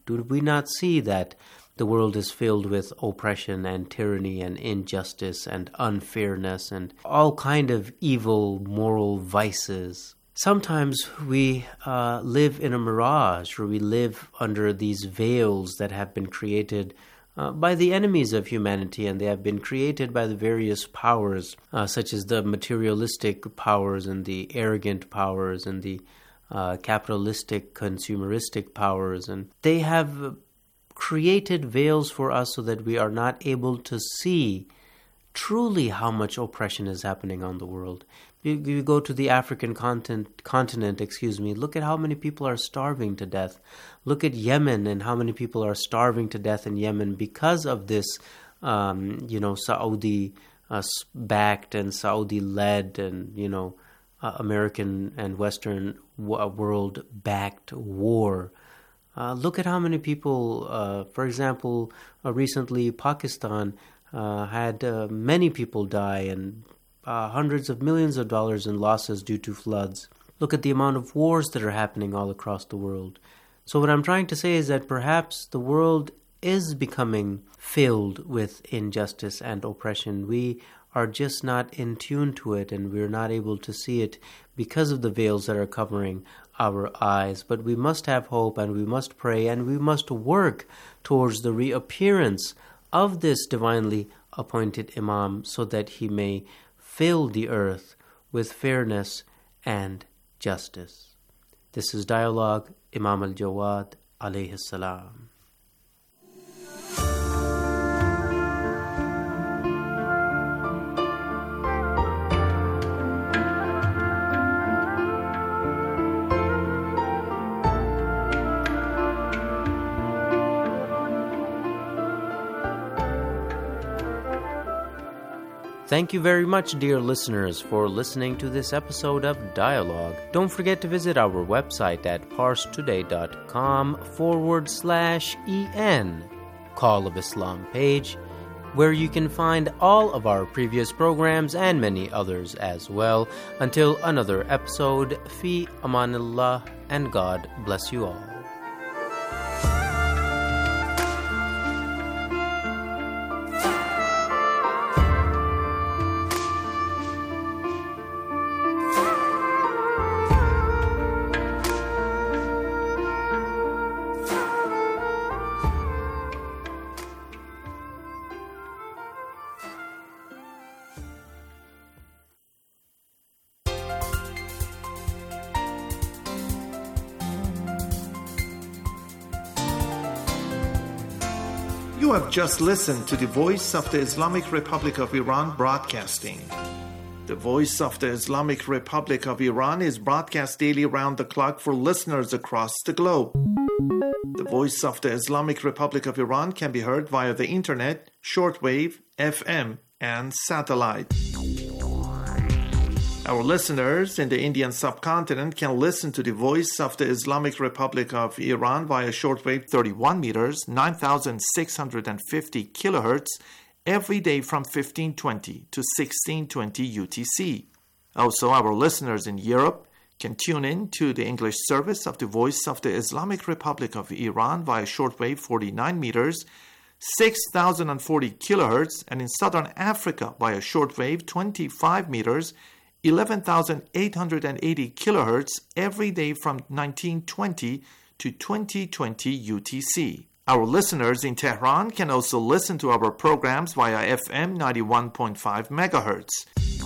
Do we not see that the world is filled with oppression and tyranny and injustice and unfairness and all kind of evil moral vices? Sometimes we live in a mirage, or we live under these veils that have been created by the enemies of humanity, and they have been created by the various powers, such as the materialistic powers and the arrogant powers and the capitalistic, consumeristic powers. And they have created veils for us so that we are not able to see truly how much oppression is happening on the world. You go to the African continent, look at how many people are starving to death. Look at Yemen and how many people are starving to death in Yemen because of this, Saudi backed and Saudi led and, American and Western world backed war. Look at how many people, for example, recently Pakistan had many people die and hundreds of millions of dollars in losses due to floods. Look at the amount of wars that are happening all across the world. So what I'm trying to say is that perhaps the world is becoming filled with injustice and oppression. We are just not in tune to it, and we're not able to see it because of the veils that are covering our eyes. But we must have hope, and we must pray, and we must work towards the reappearance of this divinely appointed Imam so that he may fill the earth with fairness and justice. This is Dialogue, Imam al-Jawad, alayhi salam. Thank you very much, dear listeners, for listening to this episode of Dialogue. Don't forget to visit our website at parstoday.com/en, Call of Islam page, where you can find all of our previous programs and many others as well. Until another episode, fi amanillah, and God bless you all. You have just listened to the Voice of the Islamic Republic of Iran broadcasting. The Voice of the Islamic Republic of Iran is broadcast daily around the clock for listeners across the globe. The Voice of the Islamic Republic of Iran can be heard via the internet, shortwave, FM, and satellite. Our listeners in the Indian subcontinent can listen to the Voice of the Islamic Republic of Iran via shortwave 31 meters, 9,650 kilohertz, every day from 1520 to 1620 UTC. Also, our listeners in Europe can tune in to the English service of the Voice of the Islamic Republic of Iran via shortwave 49 meters, 6,040 kilohertz, and in Southern Africa via shortwave 25 meters, 11,880 kilohertz every day from 1920 to 2020 UTC. Our listeners in Tehran can also listen to our programs via FM 91.5 megahertz.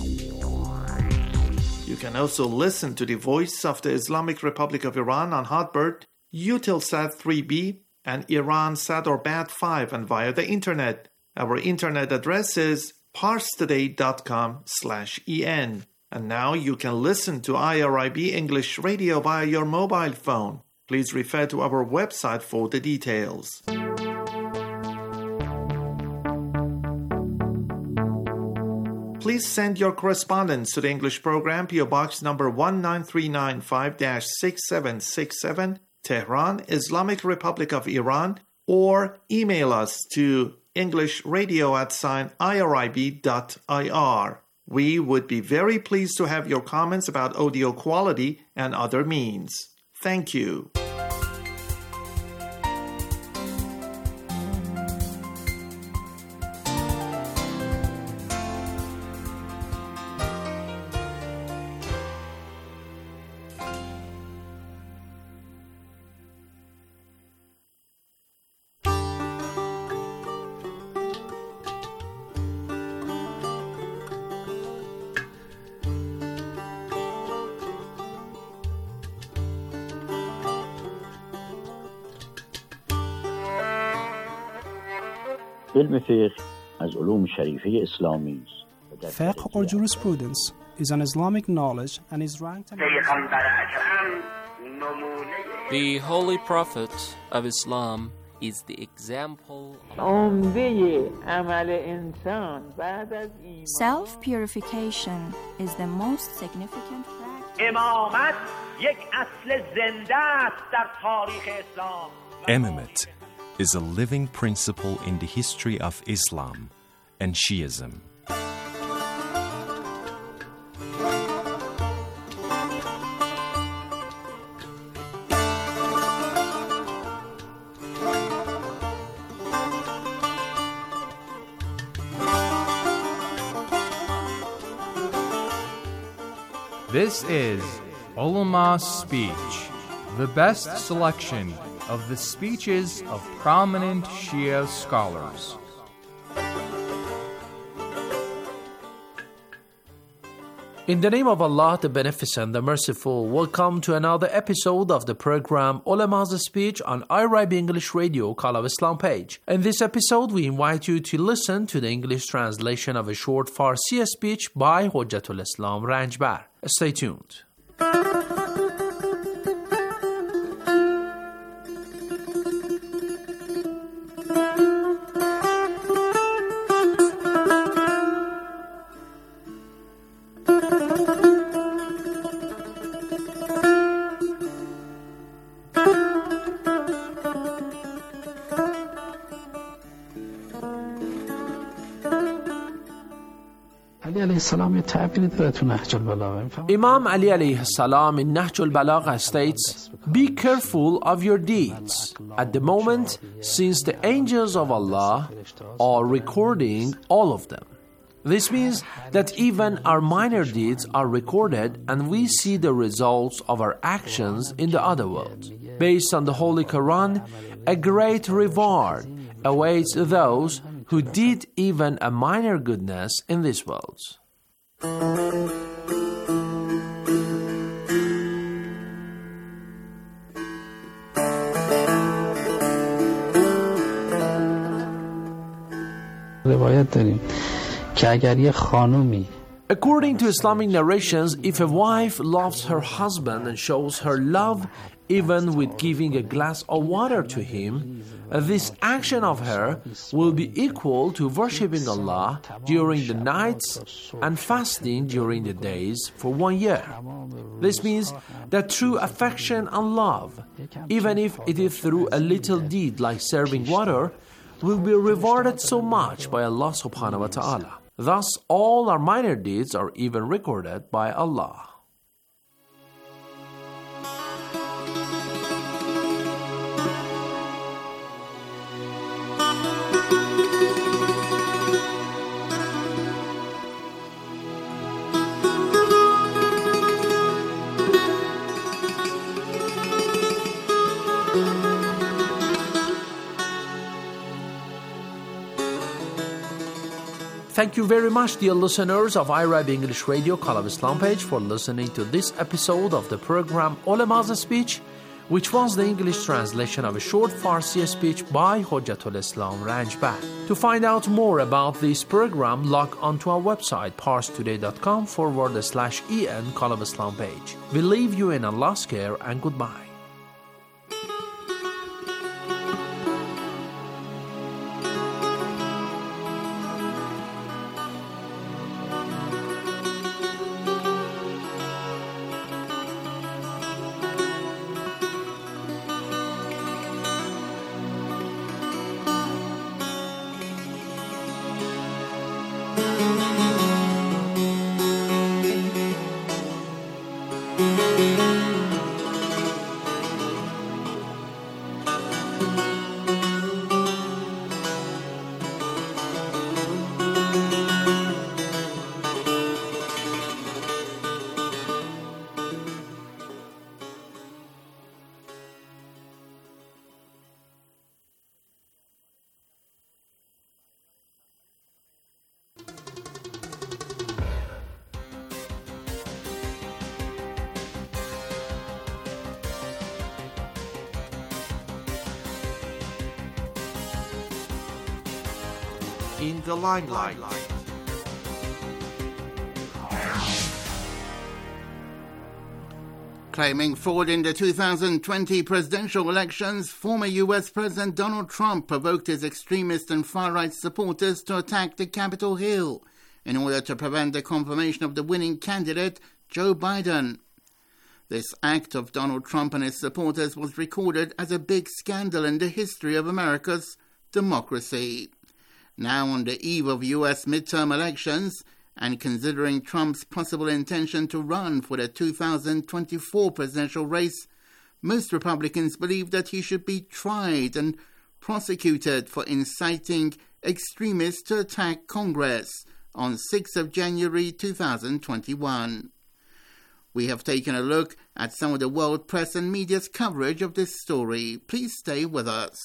You can also listen to the Voice of the Islamic Republic of Iran on Hotbird, Eutelsat 3B, and Iransat or Bat5, and via the internet. Our internet address is parstoday.com/en. And now you can listen to IRIB English Radio via your mobile phone. Please refer to our website for the details. Please send your correspondence to the English program, PO Box number 19395-6767, Tehran, Islamic Republic of Iran, or email us to englishradio@irib.ir. We would be very pleased to have your comments about audio quality and other means. Thank you. علم فقه از علوم شریفه اسلامی است. Fiqh or jurisprudence is an Islamic knowledge and is ranked The Holy Prophet of Islam is the example Self-purification is the most significant practice. Imamate is a living principle in the history of Islam and Shiism. This is Ulama's Speech, the best selection of the speeches of prominent Shia scholars. In the name of Allah, the Beneficent, the Merciful, welcome to another episode of the program Ulama's Speech on IRIB English Radio, Call of Islam page. In this episode, we invite you to listen to the English translation of a short Farsi speech by Hujjatul Islam Ranjbar. Stay tuned. Imam Ali alayhi salam in Nahj al-Balagha states, "Be careful of your deeds at the moment, since the angels of Allah are recording all of them." This means that even our minor deeds are recorded and we see the results of our actions in the other world. Based on the Holy Quran, a great reward awaits those who did even a minor goodness in this world. روایت داریم که اگر یه خانومی According to Islamic narrations, if a wife loves her husband and shows her love even with giving a glass of water to him, this action of her will be equal to worshipping Allah during the nights and fasting during the days for 1 year. This means that true affection and love, even if it is through a little deed like serving water, will be rewarded so much by Allah subhanahu wa ta'ala. Thus, all our minor deeds are even recorded by Allah. Thank you very much, dear listeners of IRIB English Radio, Call of Islam page, for listening to this episode of the program Ulama's Speech, which was the English translation of a short Farsi speech by Hujjatul Islam Ranjbar. To find out more about this program, log on to our website, parstoday.com/en Call of Islam page. We leave you in Allah's care and goodbye. in the limelight. Claiming fraud in the 2020 presidential elections, former U.S. President Donald Trump provoked his extremist and far-right supporters to attack the Capitol Hill in order to prevent the confirmation of the winning candidate, Joe Biden. This act of Donald Trump and his supporters was recorded as a big scandal in the history of America's democracy. Now on the eve of U.S. midterm elections, and considering Trump's possible intention to run for the 2024 presidential race, most Republicans believe that he should be tried and prosecuted for inciting extremists to attack Congress on 6th of January 2021. We have taken a look at some of the world press and media's coverage of this story. Please stay with us.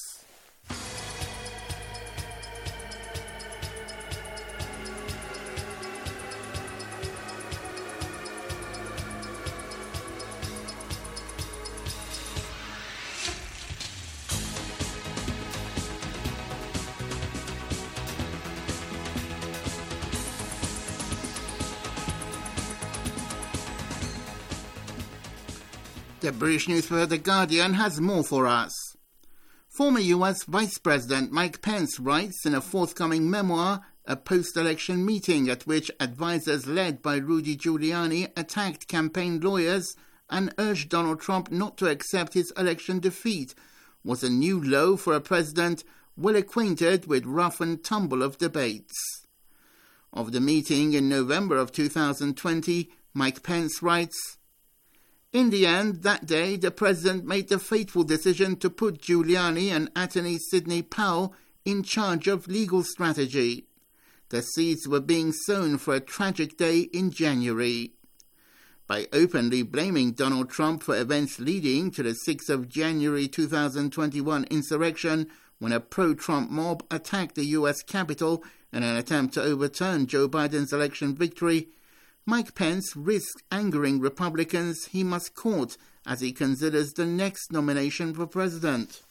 The British newspaper The Guardian has more for us. Former US Vice President Mike Pence writes in a forthcoming memoir a post-election meeting at which advisers led by Rudy Giuliani attacked campaign lawyers and urged Donald Trump not to accept his election defeat was a new low for a president well acquainted with rough and tumble of debates. Of the meeting in November of 2020, Mike Pence writes, "In the end, that day, the president made the fateful decision to put Giuliani and attorney Sidney Powell in charge of legal strategy. The seeds were being sown for a tragic day in January. By openly blaming Donald Trump for events leading to the 6th of January 2021 insurrection, when a pro-Trump mob attacked the U.S. Capitol in an attempt to overturn Joe Biden's election victory, Mike Pence risks angering Republicans he must court as he considers the next nomination for president."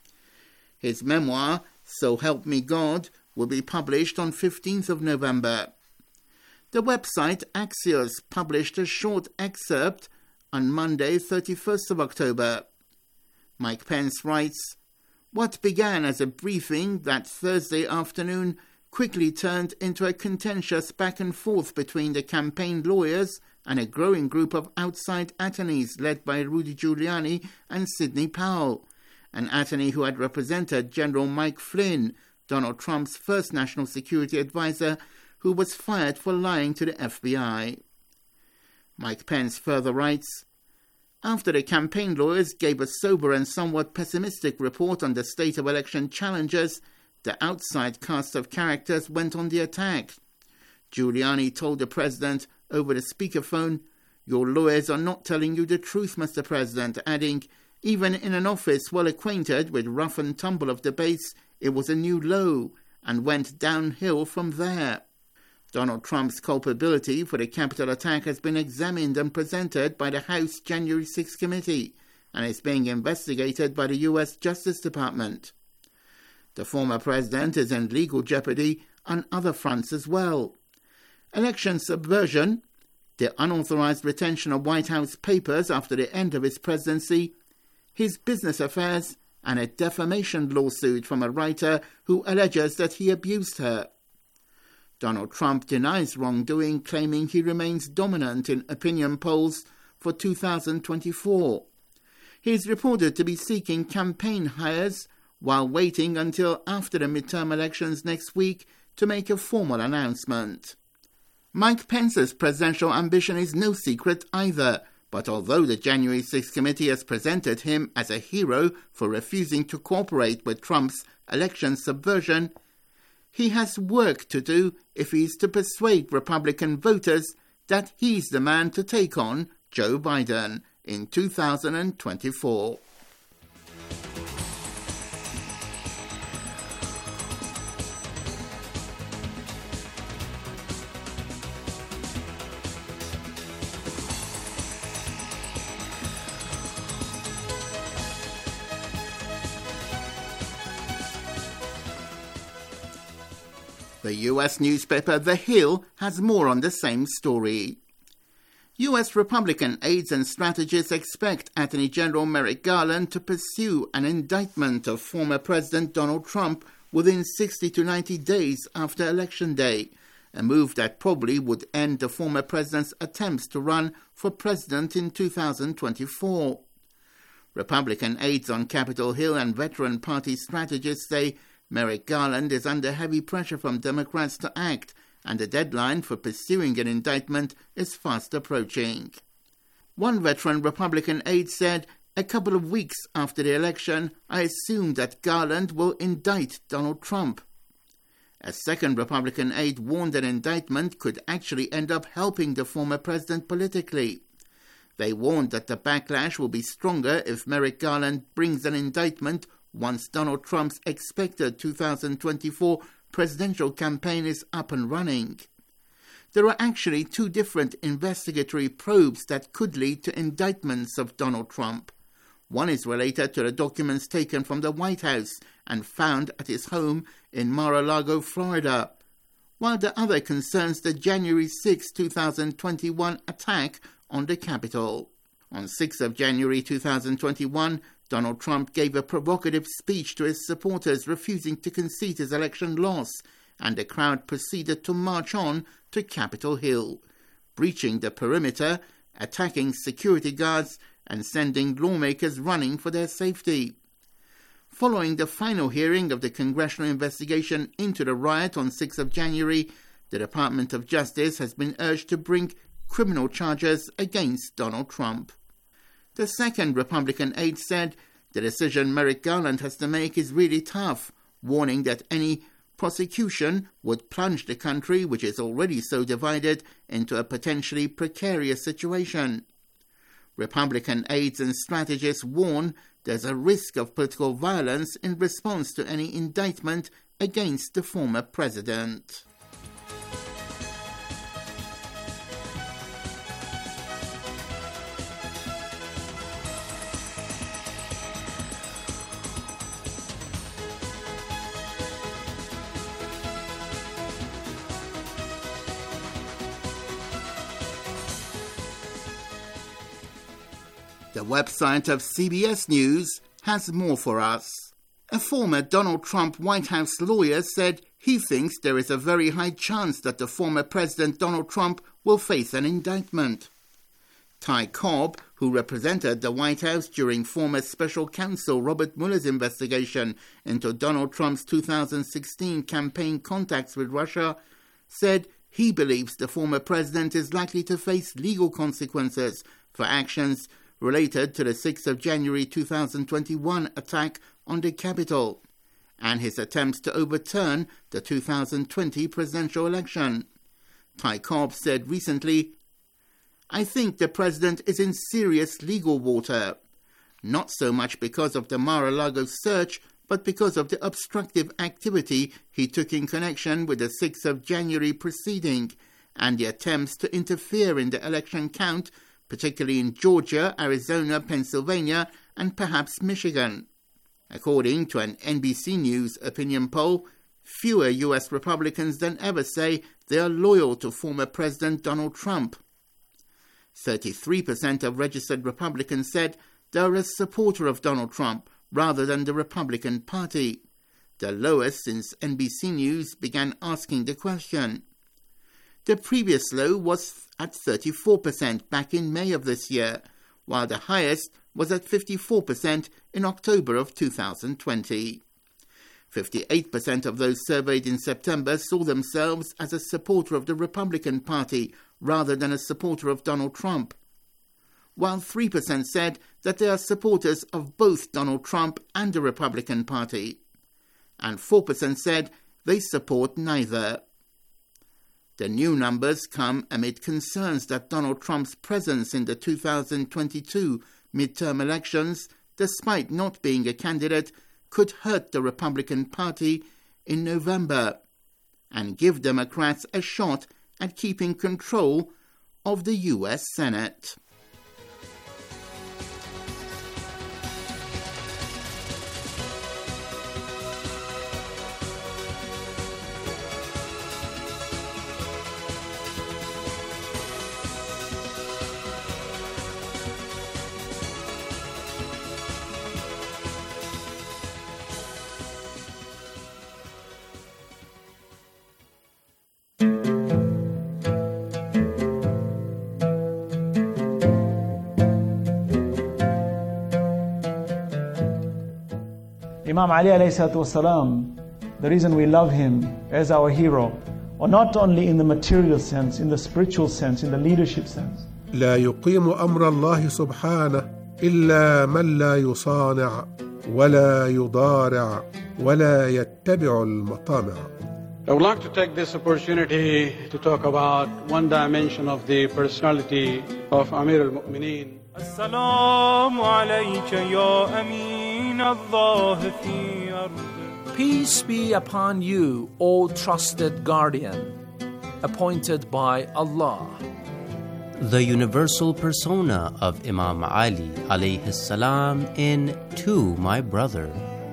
His memoir, So Help Me God, will be published on 15th of November. The website Axios published a short excerpt on Monday, 31st of October. Mike Pence writes, "What began as a briefing that Thursday afternoon quickly turned into a contentious back and forth between the campaign lawyers and a growing group of outside attorneys led by Rudy Giuliani and Sidney Powell, an attorney who had represented General Mike Flynn, Donald Trump's first national security advisor, who was fired for lying to the FBI." Mike Pence further writes, "After the campaign lawyers gave a sober and somewhat pessimistic report on the state of election challenges, the outside cast of characters went on the attack. Giuliani told the president over the speakerphone, 'Your lawyers are not telling you the truth, Mr. President,' adding, 'Even in an office well acquainted with rough and tumble of debates, it was a new low,' and went downhill from there." Donald Trump's culpability for the Capitol attack has been examined and presented by the House January 6 committee and is being investigated by the U.S. Justice Department. The former president is in legal jeopardy on other fronts as well. Election subversion, the unauthorized retention of White House papers after the end of his presidency, his business affairs, and a defamation lawsuit from a writer who alleges that he abused her. Donald Trump denies wrongdoing, claiming he remains dominant in opinion polls for 2024. He is reported to be seeking campaign hires while waiting until after the midterm elections next week to make a formal announcement. Mike Pence's presidential ambition is no secret either, but although the January 6 committee has presented him as a hero for refusing to cooperate with Trump's election subversion, he has work to do if he is to persuade Republican voters that he's the man to take on Joe Biden in 2024. The U.S. newspaper The Hill has more on the same story. U.S. Republican aides and strategists expect Attorney General Merrick Garland to pursue an indictment of former President Donald Trump within 60 to 90 days after Election Day, a move that probably would end the former president's attempts to run for president in 2024. Republican aides on Capitol Hill and veteran party strategists say Merrick Garland is under heavy pressure from Democrats to act, and the deadline for pursuing an indictment is fast approaching. One veteran Republican aide said, "A couple of weeks after the election, I assume that Garland will indict Donald Trump." A second Republican aide warned an indictment could actually end up helping the former president politically. They warned that the backlash will be stronger if Merrick Garland brings an indictment once Donald Trump's expected 2024 presidential campaign is up and running. There are actually two different investigatory probes that could lead to indictments of Donald Trump. One is related to the documents taken from the White House and found at his home in Mar-a-Lago, Florida, while the other concerns the January 6, 2021 attack on the Capitol. On 6th of January 2021, Donald Trump gave a provocative speech to his supporters refusing to concede his election loss, and the crowd proceeded to march on to Capitol Hill, breaching the perimeter, attacking security guards, and sending lawmakers running for their safety. Following the final hearing of the congressional investigation into the riot on 6th of January, the Department of Justice has been urged to bring criminal charges against Donald Trump. The second Republican aide said the decision Merrick Garland has to make is really tough, warning that any prosecution would plunge the country, which is already so divided, into a potentially precarious situation. Republican aides and strategists warn there's a risk of political violence in response to any indictment against the former president. The website of CBS News has more for us. A former Donald Trump White House lawyer said he thinks there is a very high chance that the former President Donald Trump will face an indictment. Ty Cobb, who represented the White House during former Special Counsel Robert Mueller's investigation into Donald Trump's 2016 campaign contacts with Russia, said he believes the former president is likely to face legal consequences for actions related to the 6th of January 2021 attack on the Capitol and his attempts to overturn the 2020 presidential election. Ty Cobb said recently, "I think the president is in serious legal water, not so much because of the Mar-a-Lago search, but because of the obstructive activity he took in connection with the 6th of January proceeding and the attempts to interfere in the election count, particularly in Georgia, Arizona, Pennsylvania, and perhaps Michigan." According to an NBC News opinion poll, fewer U.S. Republicans than ever say they are loyal to former President Donald Trump. 33% of registered Republicans said they are a supporter of Donald Trump rather than the Republican Party, the lowest since NBC News began asking the question. The previous low was at 34% back in May of this year, while the highest was at 54% in October of 2020. 58% of those surveyed in September saw themselves as a supporter of the Republican Party rather than a supporter of Donald Trump, while 3% said that they are supporters of both Donald Trump and the Republican Party, and 4% said they support neither. The new numbers come amid concerns that Donald Trump's presence in the 2022 midterm elections, despite not being a candidate, could hurt the Republican Party in November and give Democrats a shot at keeping control of the U.S. Senate. Imam Ali alayhi salatu wasalam, the reason we love him as our hero, or not only in the material sense, in the spiritual sense, in the leadership sense. لا يقيم أمر الله سبحانه إلا من لا يصانع ولا يضارع ولا يتبع المطامع. I would like to take this opportunity to talk about one dimension of the personality of Amir al-Mu'mineen. السلام عليك يا أمين الله في أرض. Peace be upon you, O trusted guardian, appointed by Allah. The universal persona of Imam Ali alayhi salam in To My Brother.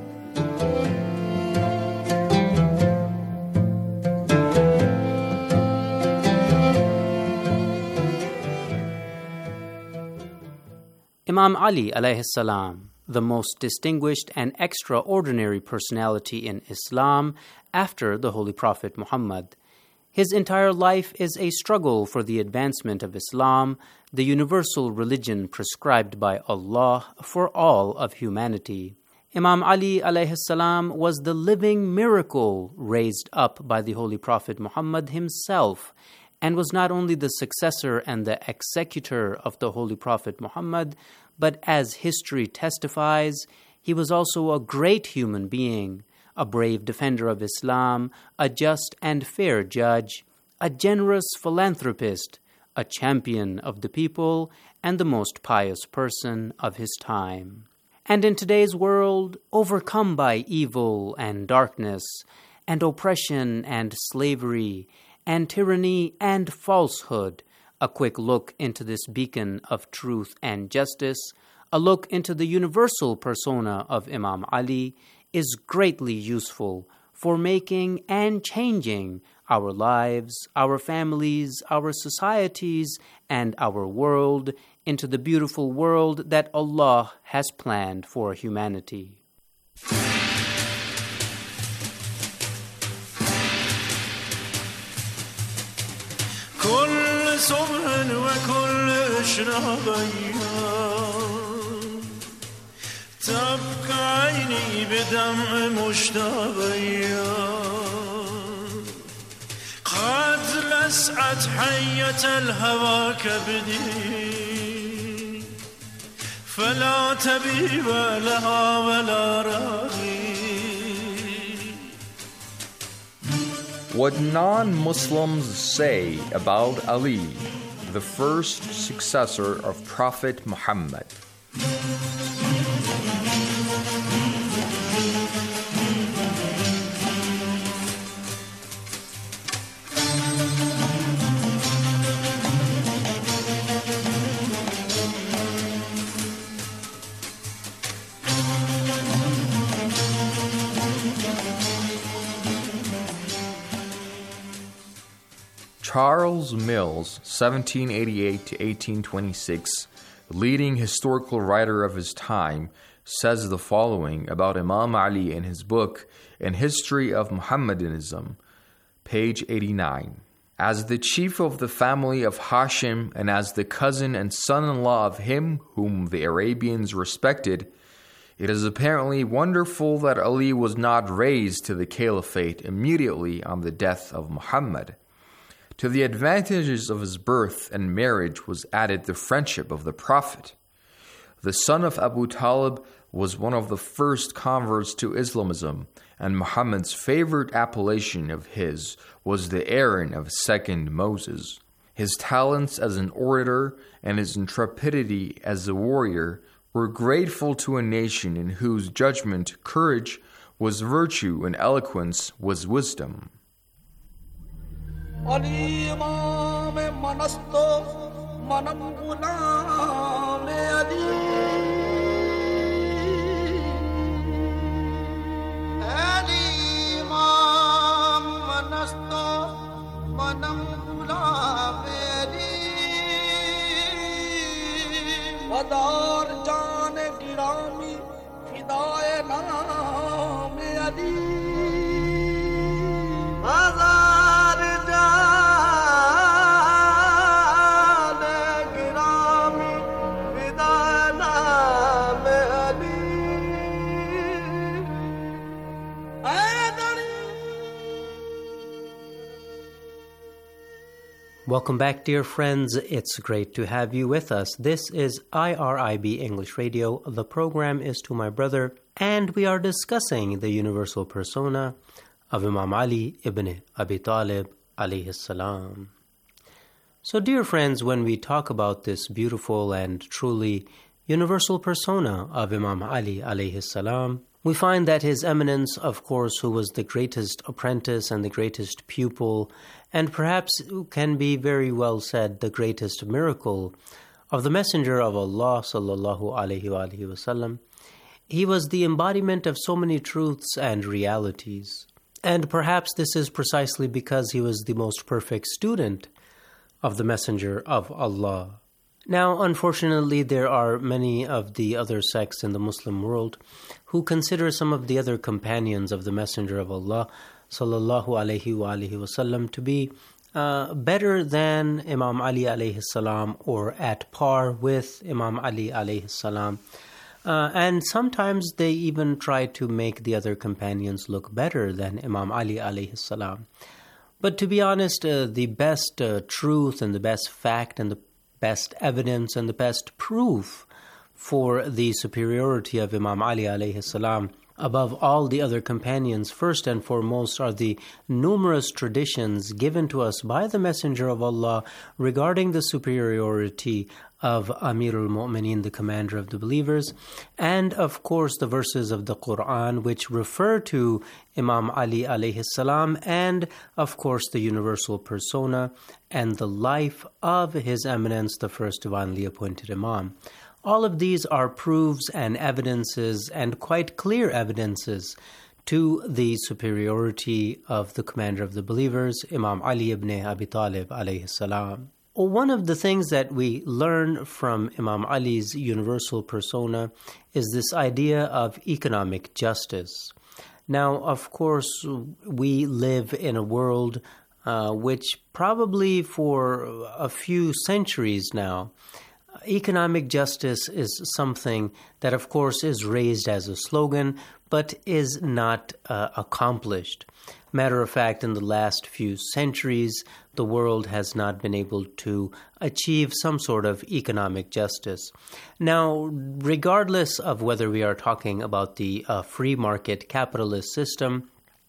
Imam Ali alayhi salam, the most distinguished and extraordinary personality in Islam after the Holy Prophet Muhammad. His entire life is a struggle for the advancement of Islam, the universal religion prescribed by Allah for all of humanity. Imam Ali alayhi salam was the living miracle raised up by the Holy Prophet Muhammad himself, and was not only the successor and the executor of the Holy Prophet Muhammad, but as history testifies, he was also a great human being, a brave defender of Islam, a just and fair judge, a generous philanthropist, a champion of the people, and the most pious person of his time. And in today's world, overcome by evil and darkness, and oppression and slavery, and tyranny and falsehood, a quick look into this beacon of truth and justice, a look into the universal persona of Imam Ali, is greatly useful for making and changing our lives, our families, our societies, and our world into the beautiful world that Allah has planned for humanity. كل صبح وكل إشراقية تبقى عيني بدمع مشتاقية قد لسعت حية الهوى كبدي فلا تبيب لها ولا راغي. What non-Muslims say about Ali, the first successor of Prophet Muhammad. Charles Mills, 1788 to 1826, leading historical writer of his time, says the following about Imam Ali in his book, An History of Muhammadanism, page 89. As the chief of the family of Hashim and as the cousin and son-in-law of him whom the Arabians respected, it is apparently wonderful that Ali was not raised to the caliphate immediately on the death of Muhammad. To the advantages of his birth and marriage was added the friendship of the Prophet. The son of Abu Talib was one of the first converts to Islamism, and Muhammad's favorite appellation of his was the Aaron of second Moses. His talents as an orator and his intrepidity as a warrior were grateful to a nation in whose judgment courage was virtue and eloquence was wisdom. علی امام من است و منم غلام علی علی امام من است و منم غلام علی ودار جان گرامی فدای نام علی Welcome back, dear friends. It's great to have you with us. This is IRIB English Radio. The program is To My Brother, and we are discussing the universal persona of Imam Ali ibn Abi Talib alayhi salam. So, dear friends, when we talk about this beautiful and truly universal persona of Imam Ali alayhi salam, we find that His Eminence, of course, who was the greatest apprentice and the greatest pupil, and perhaps can be very well said the greatest miracle of the Messenger of Allah sallallahu alaihi wasallam, he was the embodiment of so many truths and realities. And perhaps this is precisely because he was the most perfect student of the Messenger of Allah. Now, unfortunately, there are many of the other sects in the Muslim world who consider some of the other companions of the Messenger of Allah sallallahu alaihi wasallam to be better than Imam Ali alayhi salam or at par with Imam Ali alayhi salam. And sometimes they even try to make the other companions look better than Imam Ali alayhi salam. But to be honest, the best truth and the best fact and the best evidence and the best proof for the superiority of Imam Ali alayhi salam above all the other companions, first and foremost, are the numerous traditions given to us by the Messenger of Allah regarding the superiority of Amirul Mu'mineen, the commander of the believers, and of course the verses of the Quran which refer to Imam Ali alayhi salam, and of course the universal persona and the life of His Eminence, the first divinely appointed Imam. All of these are proofs and evidences, and quite clear evidences, to the superiority of the commander of the believers, Imam Ali ibn Abi Talib alayhi salam. One of the things that we learn from Imam Ali's universal persona is this idea of economic justice. Now, of course, we live in a world which probably for a few centuries now, economic justice is something that, of course, is raised as a slogan, but is not accomplished. Matter of fact, in the last few centuries, the world has not been able to achieve some sort of economic justice. Now, regardless of whether we are talking about the free market capitalist system,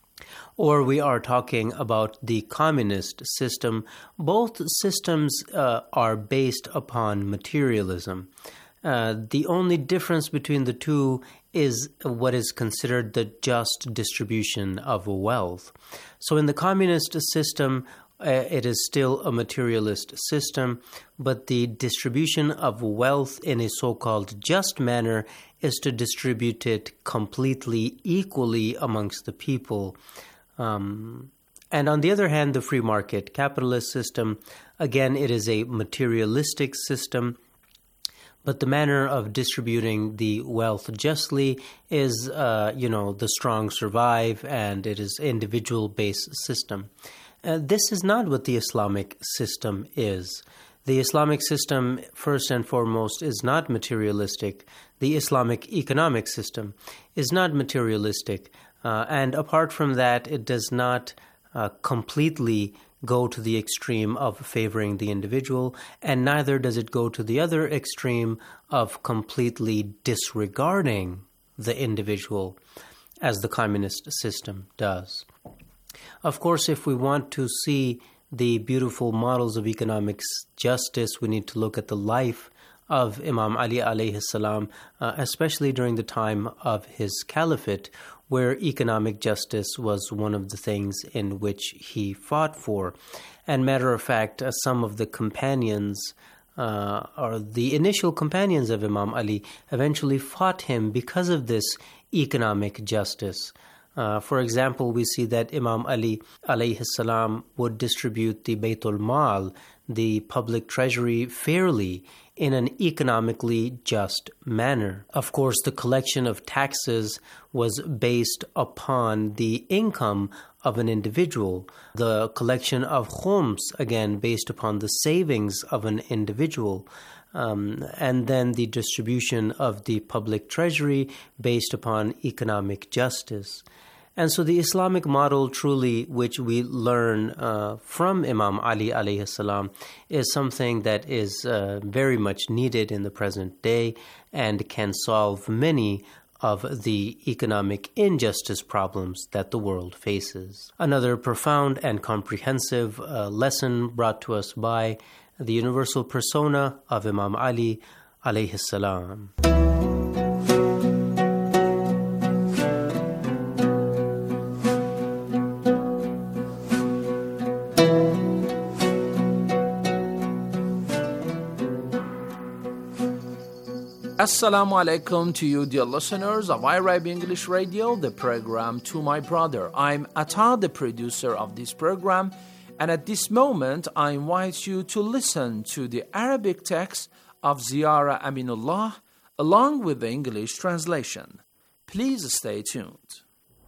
or we are talking about the communist system, both systems are based upon materialism. The only difference between the two is what is considered the just distribution of wealth. So in the communist system, it is still a materialist system, but the distribution of wealth in a so-called just manner is to distribute it completely equally amongst the people. And on the other hand, the free market capitalist system, again, it is a materialistic system, but the manner of distributing the wealth justly is, the strong survive, and it is individual-based system. This is not what the Islamic system is. The Islamic system, first and foremost, is not materialistic. The Islamic economic system is not materialistic. And apart from that, it does not completely go to the extreme of favoring the individual, and neither does it go to the other extreme of completely disregarding the individual, as the communist system does. Of course, if we want to see the beautiful models of economic justice, we need to look at the life of Imam Ali alayhi salam, especially during the time of his caliphate, where economic justice was one of the things in which he fought for. And matter of fact, some of the companions, or the initial companions of Imam Ali, eventually fought him because of this economic justice. For example, we see that Imam Ali alayhi salam would distribute the Baytul Mal, the public treasury, fairly in an economically just manner. Of course, the collection of taxes was based upon the income of an individual. The collection of khums, again, based upon the savings of an individual. And then the distribution of the public treasury based upon economic justice. And so the Islamic model truly, which we learn from Imam Ali alayhi salam, is something that is very much needed in the present day and can solve many of the economic injustice problems that the world faces. Another profound and comprehensive lesson brought to us by the universal persona of Imam Ali alayhi salam. Assalamu alaikum to you, dear listeners of iRib English Radio, the program To My Brother. I'm Atta, the producer of this program, and at this moment I invite you to listen to the Arabic text of Ziyara Aminullah along with the English translation. Please stay tuned.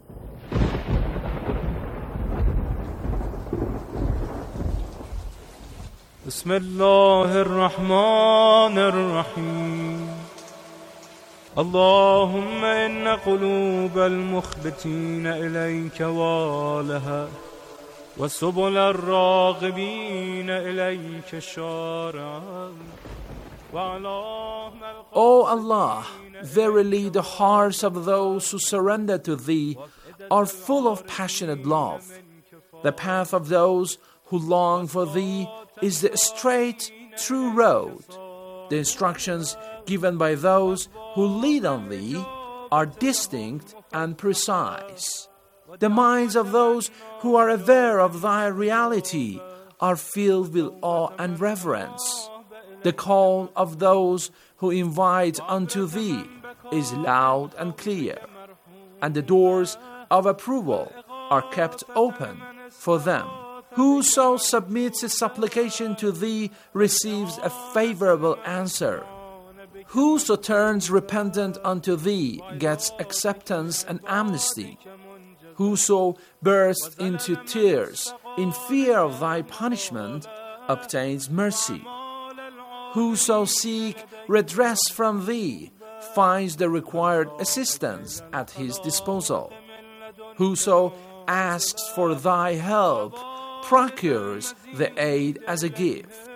Bismillah ar-Rahman ar-Rahim. اللهم إن قلوب المخبتين إليك والها وسبل الراغبين إليك شارعا. O Allah, verily the hearts of those who surrender to Thee are full of passionate love. The path of those who long for Thee is the straight, true road. The instructions given by those who lead on Thee are distinct and precise. The minds of those who are aware of Thy reality are filled with awe and reverence. The call of those who invite unto Thee is loud and clear, and the doors of approval are kept open for them. Whoso submits a supplication to Thee receives a favorable answer. Whoso turns repentant unto Thee gets acceptance and amnesty. Whoso bursts into tears in fear of Thy punishment obtains mercy. Whoso seeks redress from Thee finds the required assistance at his disposal. Whoso asks for Thy help procures the aid as a gift.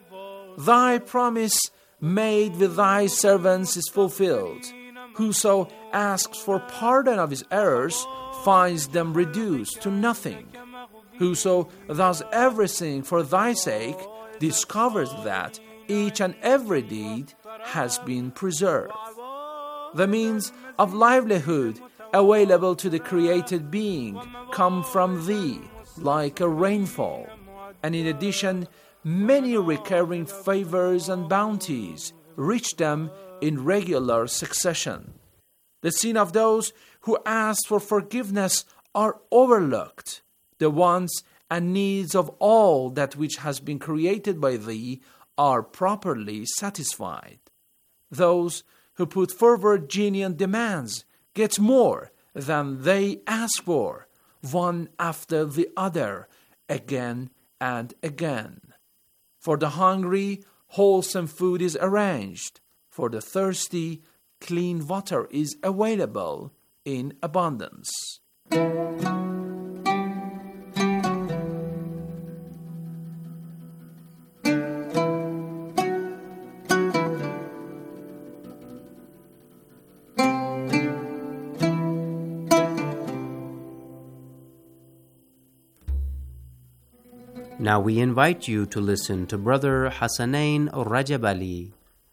Thy promise made with Thy servants is fulfilled. Whoso asks for pardon of his errors finds them reduced to nothing. Whoso does everything for Thy sake discovers that each and every deed has been preserved. The means of livelihood available to the created being come from Thee like a rainfall, and in addition many recurring favors and bounties reach them in regular succession. The sin of those who ask for forgiveness are overlooked. The wants and needs of all that which has been created by Thee are properly satisfied. Those who put forward genuine demands get more than they ask for, one after the other, again and again. For the hungry, wholesome food is arranged. For the thirsty, clean water is available in abundance. Now we invite you to listen to Brother Hassanain Rajab Ali.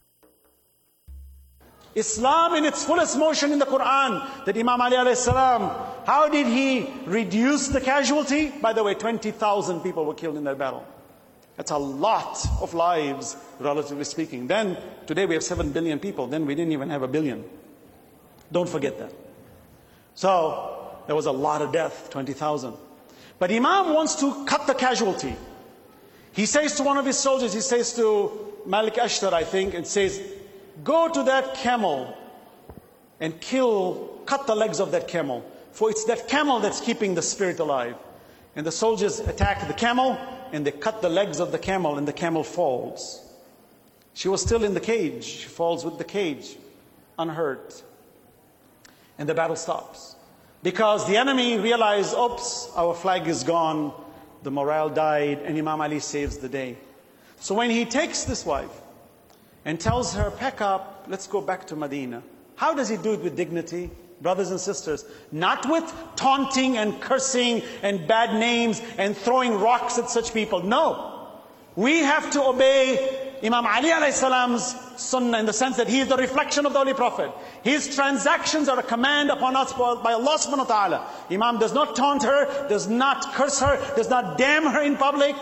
Islam in its fullest motion in the Quran, that Imam Ali alayhi salam, how did he reduce the casualty? By the way, 20,000 people were killed in that battle. That's a lot of lives, relatively speaking. Then, today we have 7 billion people. Then we didn't even have 1 billion. Don't forget that. So, there was a lot of death, 20,000. But Imam wants to cut the casualty. He says to one of his soldiers, he says to Malik Ashtar, I think, and says, go to that camel and cut the legs of that camel. For it's that camel that's keeping the spirit alive. And the soldiers attack the camel, and they cut the legs of the camel, and the camel falls. She was still in the cage. She falls with the cage, unhurt. And the battle stops. Because the enemy realized, oops, our flag is gone, the morale died, and Imam Ali saves the day. So when he takes this wife and tells her, pack up, let's go back to Medina. How does he do it with dignity? Brothers and sisters, not with taunting and cursing and bad names and throwing rocks at such people. No. We have to obey Imam Ali alayhi salam's sunnah in the sense that he is the reflection of the Holy Prophet. His transactions are a command upon us by Allah subhanahu wa ta'ala. Imam does not taunt her, does not curse her, does not damn her in public.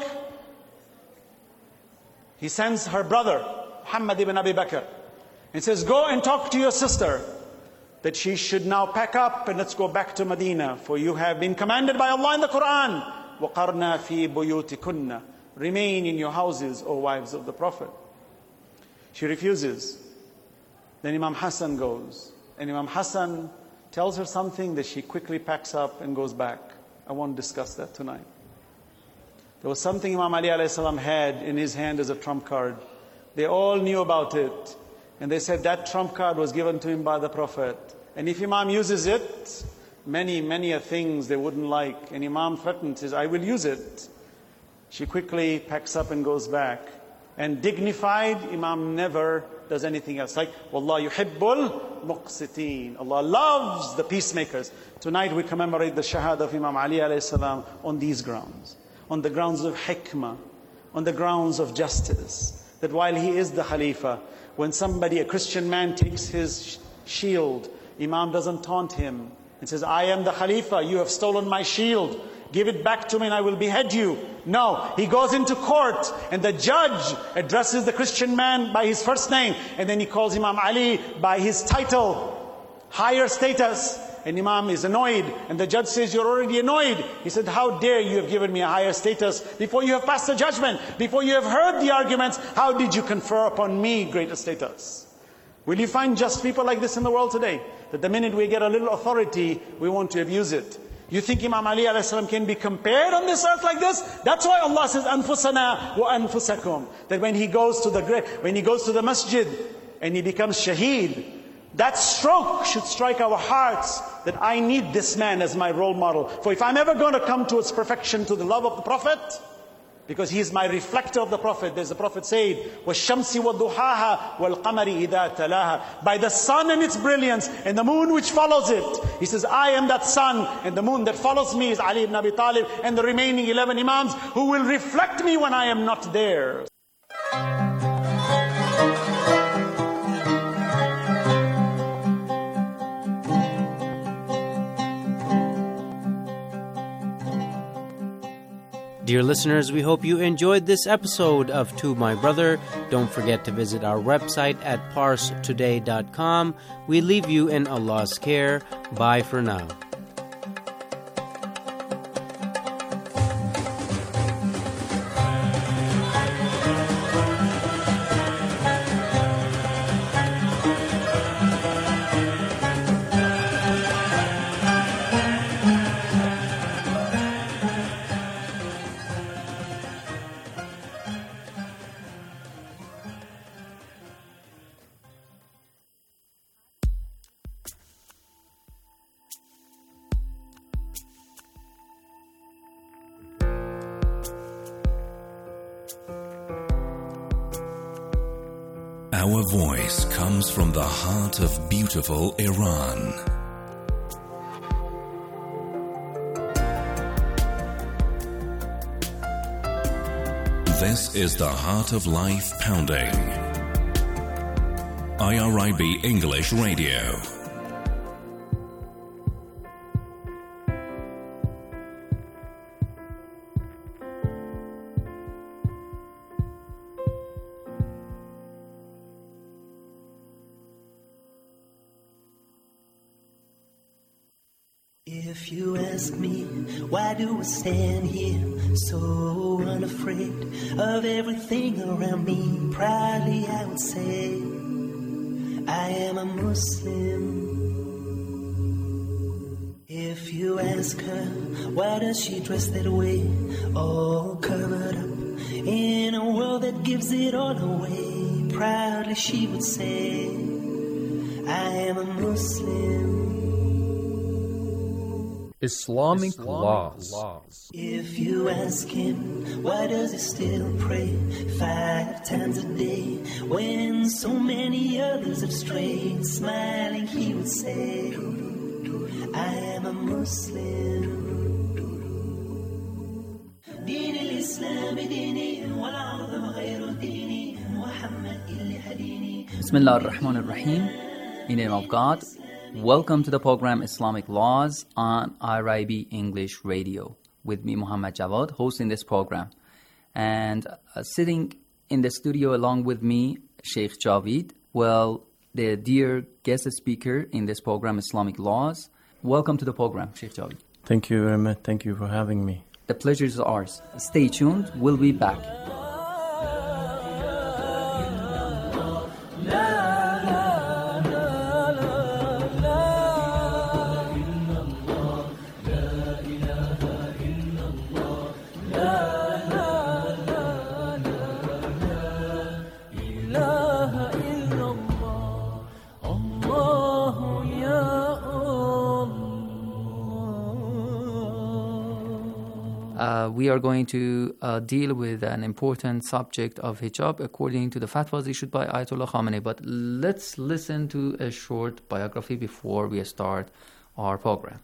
He sends her brother, Muhammad ibn Abi Bakr, and says, go and talk to your sister that she should now pack up and let's go back to Medina, for you have been commanded by Allah in the Quran, وَقَرْنَا فِي بُيُوتِكُنَّ, remain in your houses, O wives of the Prophet. She refuses. Then Imam Hassan goes, and Imam Hassan tells her something that she quickly packs up and goes back. I won't discuss that tonight. There was something Imam Ali alayhi salam had in his hand as a trump card. They all knew about it. And they said that trump card was given to him by the Prophet. And if Imam uses it, many things they wouldn't like. And Imam threatened, says, I will use it. She quickly packs up and goes back. And dignified, Imam never does anything else. Like, Wallah yuhibbul muqsiteen. Allah loves the peacemakers. Tonight we commemorate the shahada of Imam Ali alayhi salam on these grounds. On the grounds of hikmah. On the grounds of justice. That while he is the Khalifa, when somebody, a Christian man, takes his shield, Imam doesn't taunt him and says, I am the Khalifa, you have stolen my shield, give it back to me and I will behead you. No, he goes into court and the judge addresses the Christian man by his first name and then he calls Imam Ali by his title, higher status. And Imam is annoyed and the judge says, you're already annoyed. He said, how dare you have given me a higher status before you have passed the judgment, before you have heard the arguments, how did you confer upon me greater status? Will you find just people like this in the world today? That the minute we get a little authority, we want to abuse it. You think Imam Ali alayhi salam can be compared on this earth like this? That's why Allah says, Anfusana wa anfusakum. That when he goes to the masjid and he becomes shaheed, that stroke should strike our hearts that I need this man as my role model. For if I'm ever going to come towards perfection, to the love of the Prophet, because he is my reflector of the Prophet. There's the Prophet said, وَالشَّمْسِ وَالضُّحَاهَا وَالْقَمَرِ إِذَا تَلَاهَا. By the sun and its brilliance, and the moon which follows it. He says, I am that sun, and the moon that follows me is Ali ibn Abi Talib, and the remaining 11 Imams who will reflect me when I am not there. Dear listeners, we hope you enjoyed this episode of To My Brother. Don't forget to visit our website at parstoday.com. We leave you in Allah's care. Bye for now. Our voice comes from the heart of beautiful Iran. This is the Heart of Life Pounding. IRIB English Radio. If you ask me, why do I stand here so unafraid of everything around me? Proudly I would say, I am a Muslim. If you ask her, why does she dress that way, all covered up in a world that gives it all away? Proudly she would say, I am a Muslim. Islamic laws. If you ask him, why does he still pray 5 times a day when so many others have strayed? Smiling, he would say, I am a Muslim. دين الإسلام ديني والعظم غير ديني محمد إلي حديني. Bismillah ar-Rahman ar-Rahim. In the name of God. Welcome to the program Islamic Laws on IRIB English Radio. With me, Muhammad Jawad, hosting this program. And sitting in the studio along with me, Sheikh Javid. Well, the dear guest speaker in this program, Islamic Laws. Welcome to the program, Sheikh Javid. Thank you very much. Thank you for having me. The pleasure is ours. Stay tuned. We'll be back. We are going to deal with an important subject of hijab according to the fatwas issued by Ayatollah Khamenei. But let's listen to a short biography before we start our program.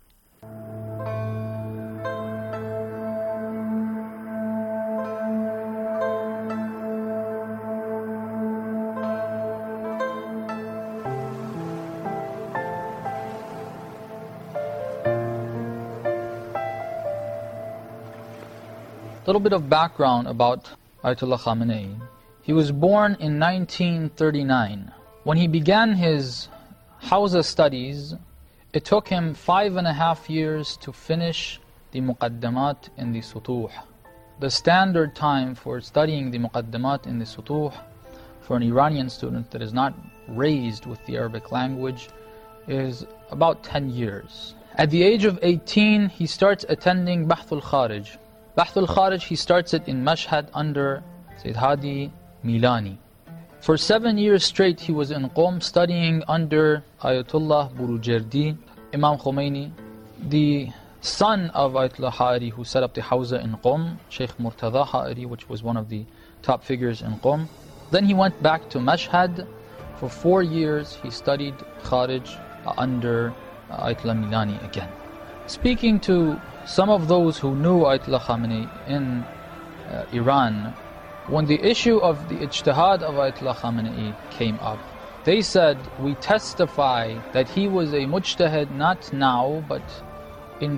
A little bit of background about Ayatollah Khamenei. He was born in 1939. When he began his Hawza studies, it took him 5.5 years to finish the Muqaddamat in the Sutuh. The standard time for studying the Muqaddamat in the Sutuh for an Iranian student that is not raised with the Arabic language is about 10 years. At the age of 18, he starts attending Bahthul Kharij. Bahthul Kharij, he starts it in Mashhad under Sayyid Hadi Milani. For 7 years straight, he was in Qom studying under Ayatollah Burujerdi, Imam Khomeini, the son of Ayatollah Ha'ari who set up the Hawza in Qom, Sheikh Murtada Ha'ari, which was one of the top figures in Qom. Then he went back to Mashhad. For 4 years, he studied Kharij under Ayatollah Milani again. Speaking to some of those who knew Ayatollah Khamenei in Iran, when the issue of the ijtihad of Ayatollah Khamenei came up, they said, we testify that he was a mujtahid not now, but in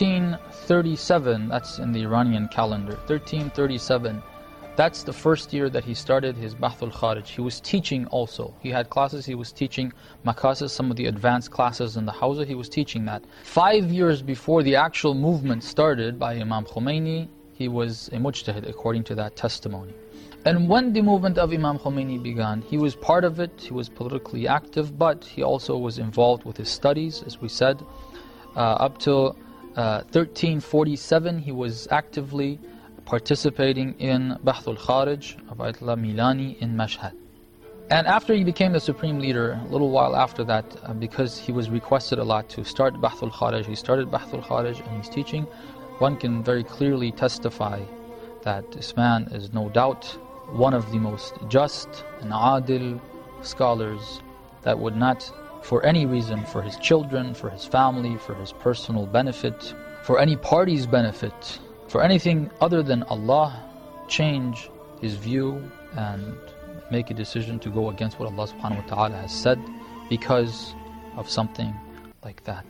1337, that's in the Iranian calendar, 1337, that's the first year that he started his Bahthul Kharij. He was teaching also. He had classes, he was teaching makasis, some of the advanced classes in the Hawza, he was teaching that. 5 years before the actual movement started by Imam Khomeini, he was a mujtahid according to that testimony. And when the movement of Imam Khomeini began, he was part of it, he was politically active, but he also was involved with his studies, as we said. Up till 1347, he was actively participating in Bahthul Kharij of Ayatollah Milani in Mashhad. And after he became the supreme leader, a little while after that, because he was requested a lot to start Bahthul Kharij, he started Bahthul Kharij and he's teaching. One can very clearly testify that this man is no doubt one of the most just and adil scholars that would not, for any reason, for his children, for his family, for his personal benefit, for any party's benefit, for anything other than Allah, change his view and make a decision to go against what Allah subhanahu wa ta'ala has said because of something like that.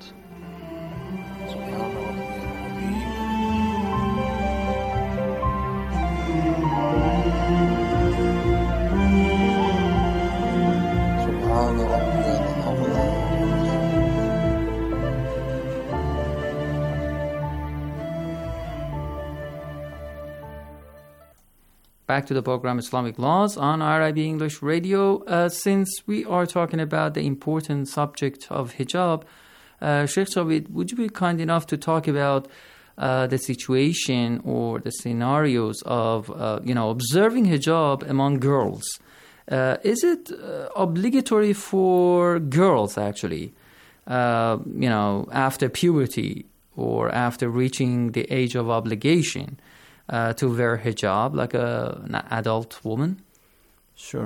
Back to the program Islamic Laws on IRIB English Radio. Since we are talking about the important subject of hijab, Sheikh Javid, would you be kind enough to talk about the situation or the scenarios of observing hijab among girls? Is it obligatory for girls actually, after puberty, or after reaching the age of obligation to wear hijab like an adult woman? Sure.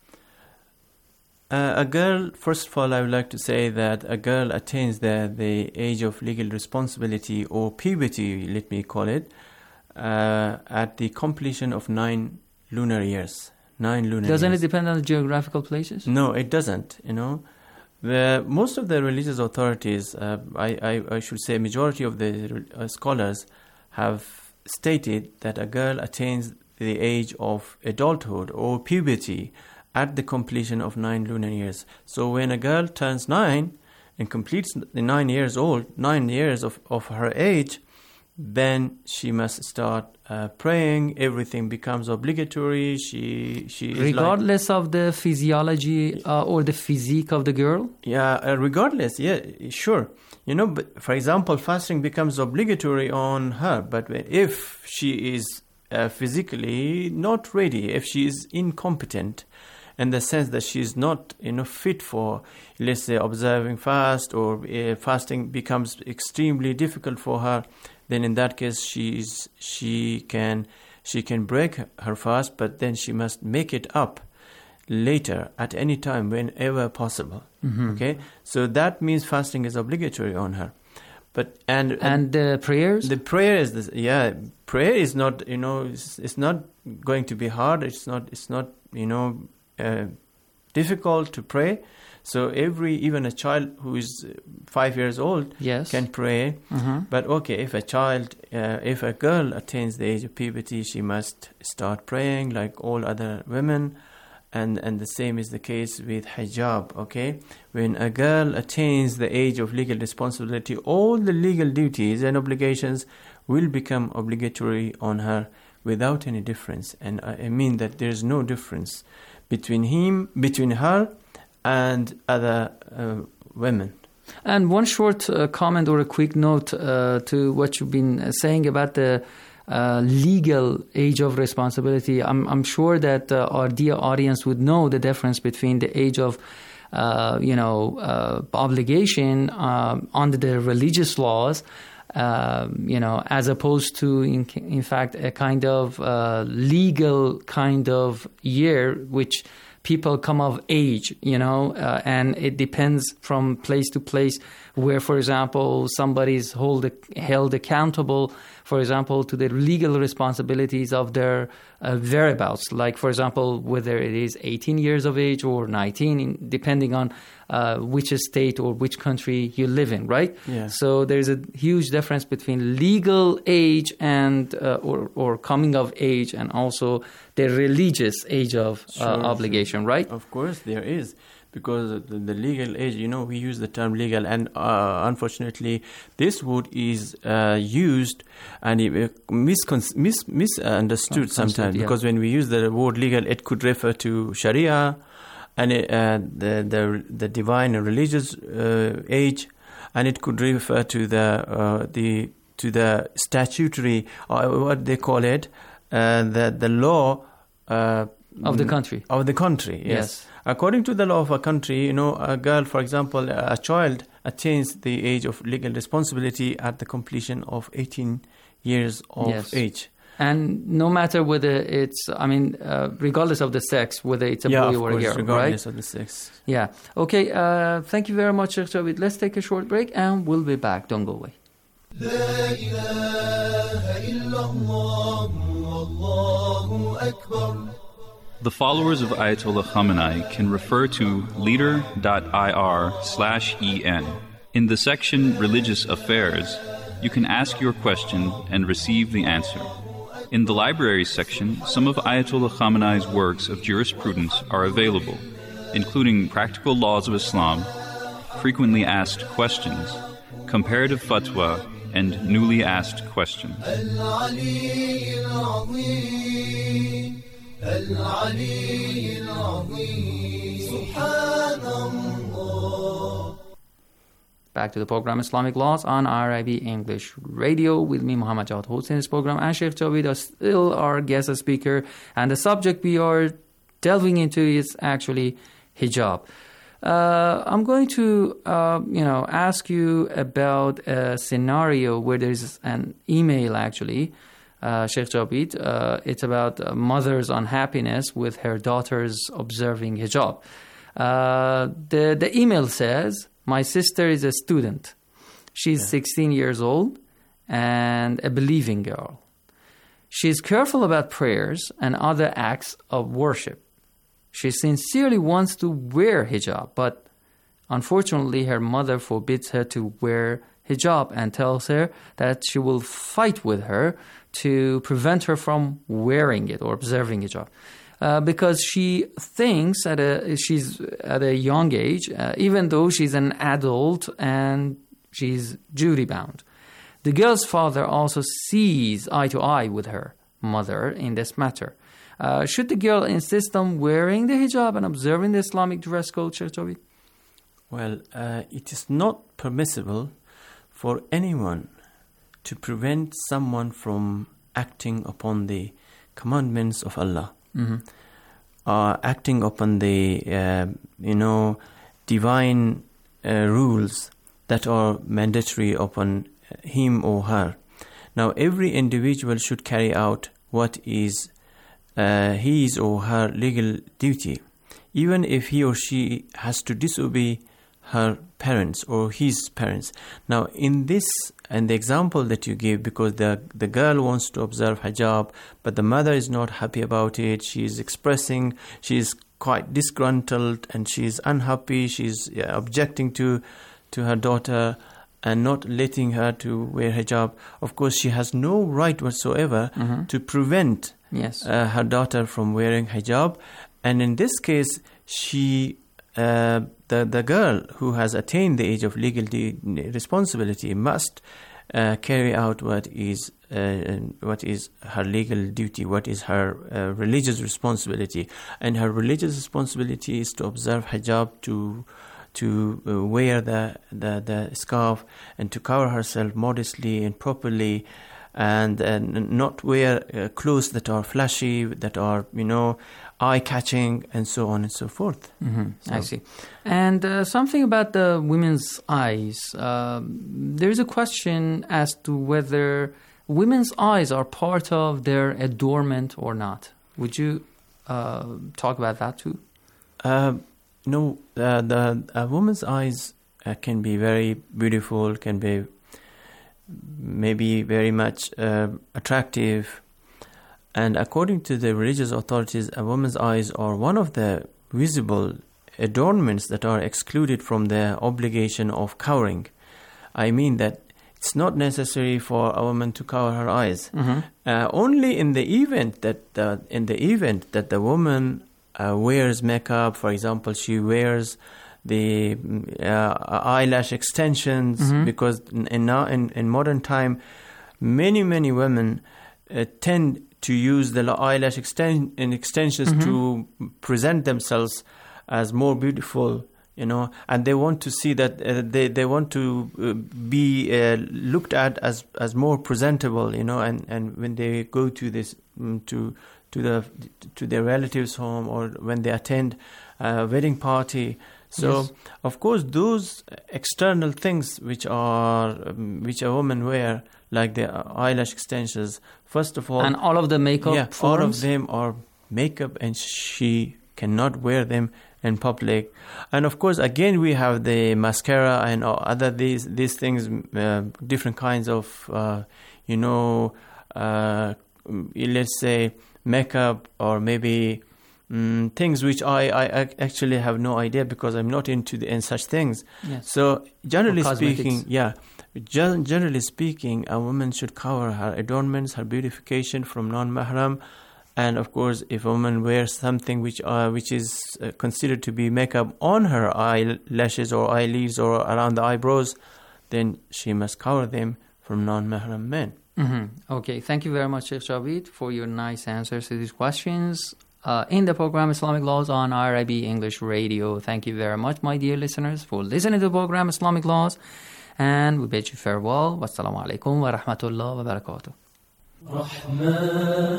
A girl, first of all, I would like to say that a girl attains the age of legal responsibility, or puberty, let me call it, at the completion of 9 lunar years. 9 lunar Doesn't years. it depend on the geographical places? No, it doesn't, Most of the religious authorities, I should say majority of the scholars have stated that a girl attains the age of adulthood or puberty at the completion of 9 lunar years. So when a girl turns 9 and completes the 9 years of her age, then she must start praying. Everything becomes obligatory. She regardless of the physiology or the physique of the girl? Yeah, regardless, yeah, sure. But for example, fasting becomes obligatory on her. But if she is physically not ready, if she is incompetent, in the sense that she is not fit for, let's say, observing fast, or fasting becomes extremely difficult for her, then in that case she can break her fast, but then she must make it up later at any time whenever possible. Mm-hmm. Okay, so that means fasting is obligatory on her. But and the prayers? The prayer is this. Yeah, prayer is not. It's not going to be hard. It's not. Difficult to pray. So even a child who is 5 years old can pray. Mm-hmm. But okay, if a girl attains the age of puberty, she must start praying like all other women. And the same is the case with hijab, okay? When a girl attains the age of legal responsibility, all the legal duties and obligations will become obligatory on her without any difference. And I mean that there is no difference between her and other women. And one short comment or a quick note to what you've been saying about the legal age of responsibility. I'm sure that our dear audience would know the difference between the age of obligation under the religious laws, as opposed to in fact a kind of legal kind of year which people come of age, and it depends from place to place where, for example, somebody's held accountable, for example, to the legal responsibilities of their whereabouts. Like, for example, whether it is 18 years of age or 19, depending on which state or which country you live in, right? Yeah. So there's a huge difference between legal age and or coming of age, and also the religious age of obligation, right? Of course, there is. Because the legal age, we use the term legal, and unfortunately, this word is used and misunderstood sometimes. Because when we use the word legal, it could refer to Sharia and the divine and religious age, and it could refer to the statutory, or what they call it, the law of the country. Of the country, yes. According to the law of a country, a girl, for example, a child attains the age of legal responsibility at the completion of 18 years of age. And no matter whether it's, regardless of the sex, whether it's a boy or a girl, regardless right? of the sex. Yeah. Okay, thank you very much, Sheikh Javed. Let's take a short break and we'll be back. Don't go away. لا إله إلا الله والله أكبر. The followers of Ayatollah Khamenei can refer to leader.ir/en. In the section Religious Affairs, you can ask your question and receive the answer. In the Libraries section, some of Ayatollah Khamenei's works of jurisprudence are available, including Practical Laws of Islam, Frequently Asked Questions, Comparative Fatwa, and Newly Asked Questions. Back to the program Islamic Laws on IRIB English Radio with me, Muhammad Jawad, hosting this program, and Sheikh Javed is still our guest speaker, and the subject we are delving into is actually hijab. I'm going to, ask you about a scenario where there's an email, actually, Sheikh Jabit. It's about mother's unhappiness with her daughter's observing hijab. The email says, my sister is a student. She's 16 years old and a believing girl. She's careful about prayers and other acts of worship. She sincerely wants to wear hijab, but unfortunately her mother forbids her to wear hijab and tells her that she will fight with her to prevent her from wearing it or observing hijab. Because she thinks she's at a young age, even though she's an adult and she's duty-bound. The girl's father also sees eye to eye with her mother in this matter. Should the girl insist on wearing the hijab and observing the Islamic dress code, Sheikh Jabit? Well, it is not permissible for anyone to prevent someone from acting upon the commandments of Allah, acting upon the, divine rules that are mandatory upon him or her. Now, every individual should carry out what is his or her legal duty, even if he or she has to disobey her parents or his parents. Now, in the example that you give, because the girl wants to observe hijab, but the mother is not happy about it, she is expressing, she is quite disgruntled and she is unhappy, she is objecting to her daughter and not letting her to wear hijab. Of course, she has no right whatsoever to prevent her daughter from wearing hijab. And in this case, the girl who has attained the age of legal responsibility must carry out what is her legal duty, what is her religious responsibility. And her religious responsibility is to observe hijab, to wear the scarf and to cover herself modestly and properly, and not wear clothes that are flashy, that are, eye-catching, and so on and so forth. I see. And something about the women's eyes. There's a question as to whether women's eyes are part of their adornment or not. Would you talk about that too? No, the woman's eyes can be very beautiful, can be maybe very much attractive. And according to the religious authorities, a woman's eyes are one of the visible adornments that are excluded from the obligation of covering. I mean that it's not necessary for a woman to cover her eyes. Only in the event that the woman wears makeup, for example, she wears the eyelash extensions, because in modern time, many women tend to use the eyelash extensions to present themselves as more beautiful, and they want to see that they want to be looked at as more presentable, and when they go to this to their relatives' home, or when they attend a wedding party. So, of course, those external things which a woman wear, like the eyelash extensions, first of all, and all of the makeup forms? All of them are makeup, and she cannot wear them in public. And of course, again, we have the mascara and other these things, different kinds of let's say makeup, or maybe things which I actually have no idea, because I'm not into such things. So generally speaking, generally speaking, a woman should cover her adornments, her beautification from non-mahram. And of course, if a woman wears something which is considered to be makeup on her eyelashes or eyelids or around the eyebrows, then she must cover them from non-mahram men. Okay, thank you very much, Sheikh Jabit, for your nice answers to these questions in the program Islamic Laws on IRIB English Radio. Thank you very much, my dear listeners, for listening to the program Islamic Laws, and we bid you farewell. Wassalamu alaikum wa rahmatullah wa barakatuh.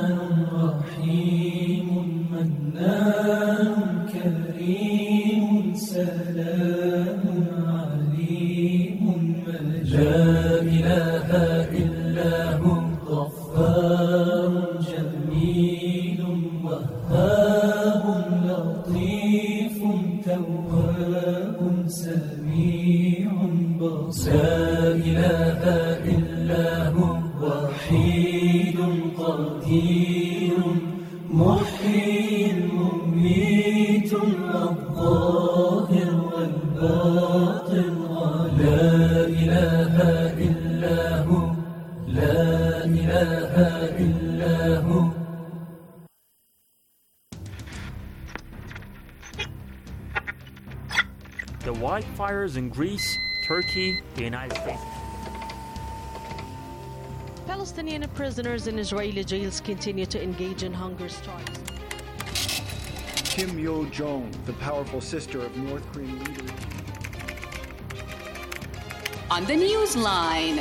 رحمن رحيم منان كريم سلام عليم لا إله إلا هو غفار جميل وهاب لطيف تواب سميع بصير لا إله إلا هو وحيد قدير محيي مميت الظاهر والباطن لا إله إلا هو لا إله إلا هو. The wildfires in Greece, Turkey, the United States. Palestinian prisoners in Israeli jails continue to engage in hunger strikes. Kim Yo-jong, the powerful sister of North Korean leader. On the Newsline.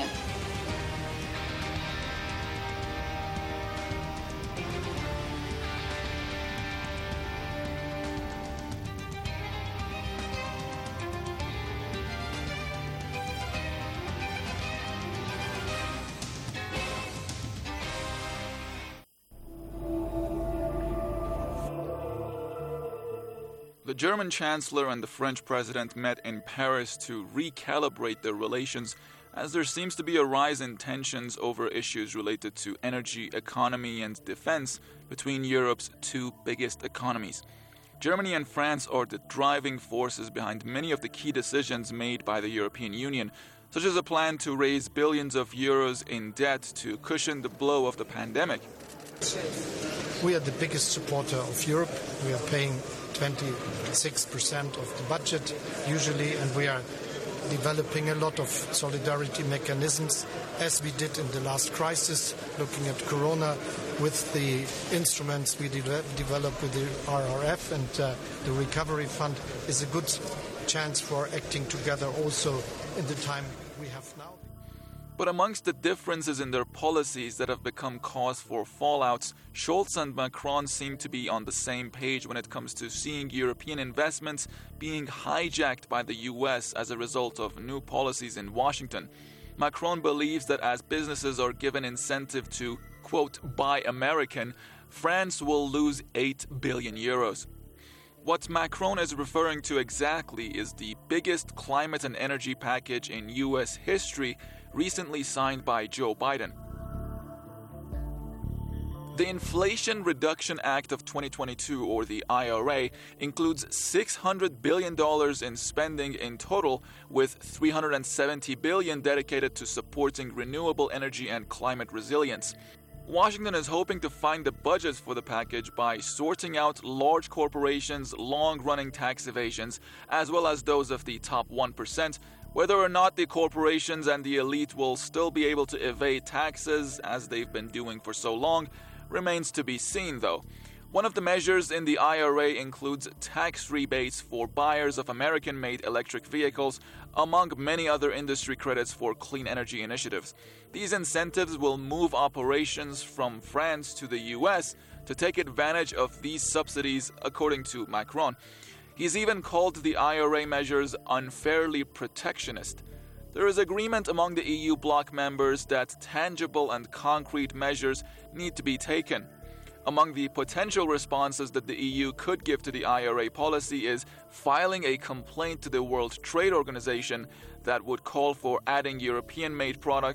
The German Chancellor and the French President met in Paris to recalibrate their relations as there seems to be a rise in tensions over issues related to energy, economy, and defense between Europe's two biggest economies. Germany and France are the driving forces behind many of the key decisions made by the European Union, such as a plan to raise billions of euros in debt to cushion the blow of the pandemic. We are the biggest supporter of Europe. We are paying 26% of the budget usually, and we are developing a lot of solidarity mechanisms, as we did in the last crisis, looking at Corona with the instruments we developed with the RRF, and the Recovery Fund is a good chance for acting together also in the time we have now. But amongst the differences in their policies that have become cause for fallouts, Scholz and Macron seem to be on the same page when it comes to seeing European investments being hijacked by the US as a result of new policies in Washington. Macron believes that as businesses are given incentive to, quote, buy American, France will lose 8 billion euros. What Macron is referring to exactly is the biggest climate and energy package in US history, recently signed by Joe Biden. The Inflation Reduction Act of 2022, or the IRA, includes $600 billion in spending in total, with $370 billion dedicated to supporting renewable energy and climate resilience. Washington is hoping to find the budgets for the package by sorting out large corporations' long-running tax evasions, as well as those of the top 1%. Whether or not the corporations and the elite will still be able to evade taxes, as they've been doing for so long, remains to be seen, though. One of the measures in the IRA includes tax rebates for buyers of American-made electric vehicles, among many other industry credits for clean energy initiatives. These incentives will move operations from France to the US to take advantage of these subsidies, according to Macron. He's even called the IRA measures unfairly protectionist. There is agreement among the EU bloc members that tangible and concrete measures need to be taken. Among the potential responses that the EU could give to the IRA policy is filing a complaint to the World Trade Organization that would call for adding European-made products